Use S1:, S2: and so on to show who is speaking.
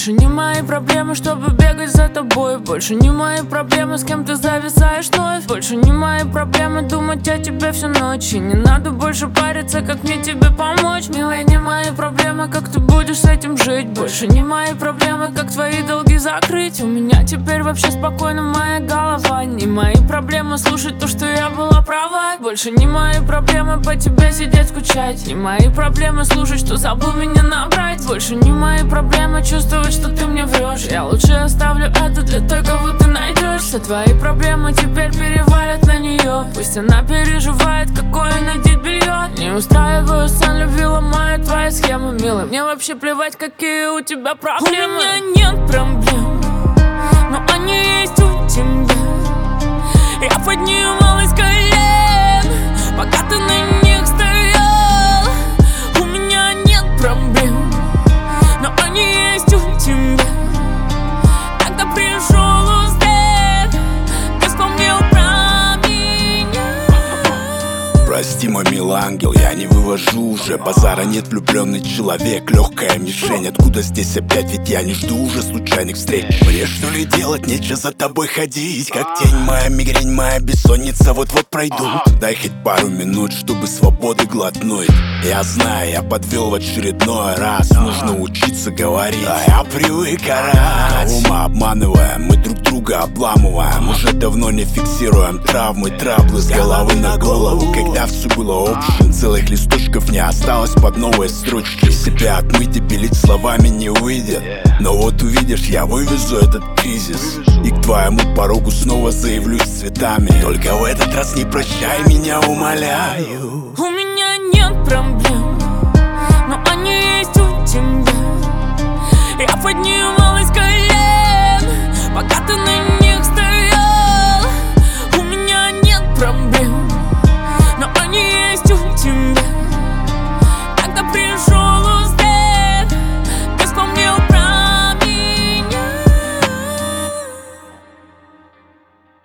S1: Больше не мои проблемы, чтобы бегать за тобой. Больше не мои проблемы, с кем ты зависаешь вновь. Больше не мои проблемы думать о тебе всю ночь. И не надо больше париться, как мне тебе помочь. Милая, не мои проблемы, как ты будешь с этим жить. Больше не мои проблемы, как твои долги закрыть. У меня теперь вообще спокойно моя голова. Не мои проблемы слушать то, что я была права. Больше не мои проблемы по тебе сидеть скучать. Не мои проблемы слушать, что забыл меня набрать. Больше не мои проблемы чувствовать, что ты мне врешь. Я лучше оставлю это для той, кого ты найдешь. Все твои проблемы теперь перевалят на нее. Пусть она переживает, какое надеть белье. Не устраиваю сон, любила моя твоя схема, милая. Мне вообще плевать, какие у тебя проблемы. У меня нет проблем, но они есть у тебя. Я поднималась с колен, пока ты на них стоял. У меня нет проблем, но они есть у тебя. Когда пришел успех, ты вспомнил про меня.
S2: Прости, мой милый ангел, я не вывожу уже. Базара нет, влюбленный человек, легкая мишень. Откуда здесь опять, ведь я не жду уже случайных встреч. Мне что ли делать, нечего за тобой ходить. Как тень моя, мигрень моя, бессонница вот-вот пройдут. Дай хоть пару минут, чтобы свободы глотнуть. Я знаю, я подвел в очередной раз. Нужно учиться говорить, а я привык орать. Ума обманываем, мы друг друга обламываем. Уже давно не фиксируем травмы, траблы с головы на голову. Когда все было общим, целых листочков не осталось под новые строчки. Себя отмыть и пилить словами не выйдет. Но вот увидишь, я вывезу этот кризис. И к твоему порогу снова заявлюсь цветами. Только в этот раз не прощай меня, умоляю.
S1: У меня